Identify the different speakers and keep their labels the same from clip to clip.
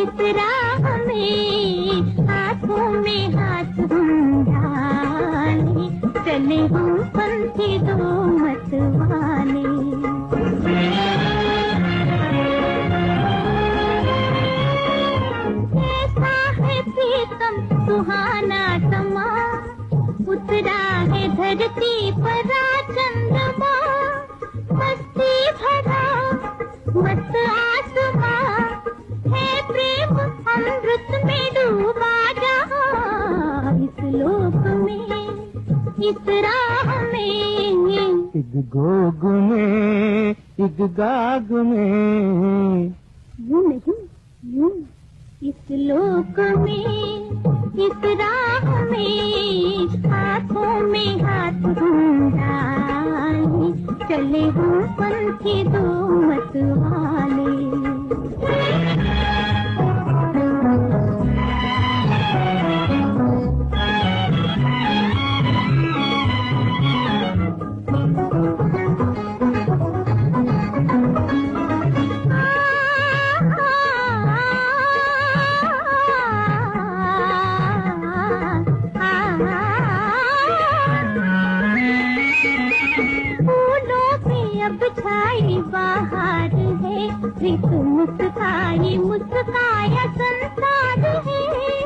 Speaker 1: इस राह में हाथों में हाथ हम डाले, चले हम पंथी दो मतवाले। ऐसा है प्रीतम सुहाना समा, उतरा है धरती पर चंद्रमा, मस्ती भरा मस्त आसमां है, प्रेम अमृत में डूबा जहां, इस लोक में इस राह में,
Speaker 2: इग गोग में इग गाग में,
Speaker 1: यूं नहीं यूं, इस लोक में इस राह में हाथों में हाथ हम डाले, चले हम पंथी दो मतवाले। अब छाई बाहर है, रित मुस्काई मुस्काया संसार है,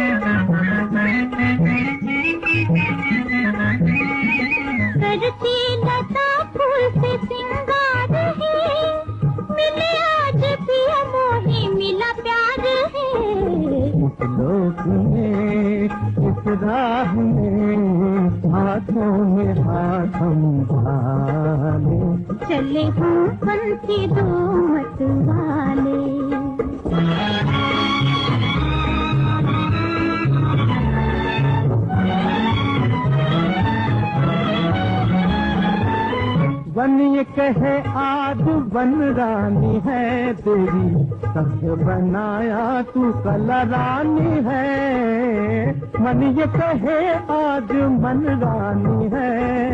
Speaker 1: करती लता फूल से सिंगार है, मिले आज पिया मोही मिला प्यार है,
Speaker 2: इस लोक में इस राह में हाथों में हाथ हम डाले,
Speaker 1: चले हम पंथी दो मतवाले।
Speaker 2: वन ये कहे आज वन रानी है तेरी, सब बनाया तू कल रानी है, मन ये कहे आज मन रानी है,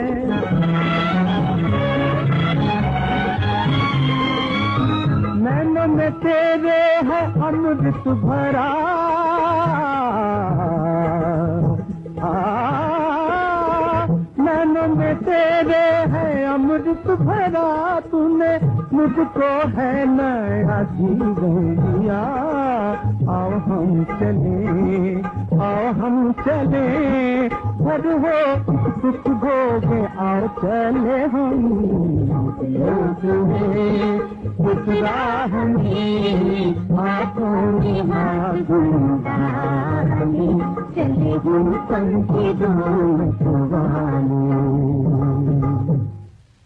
Speaker 2: नैनों में तेरे है अमृत भरा, नैनों में तेरे है अमृत भरा, तूने मुझको है नया जीवन दिया, आओ हम चले आओ हम चले, भर हो सुख भोगे आओ चले हम, लोग हैं इस राह में हाथों में हाथ डाले, चले हम पंथी दो मतवाले।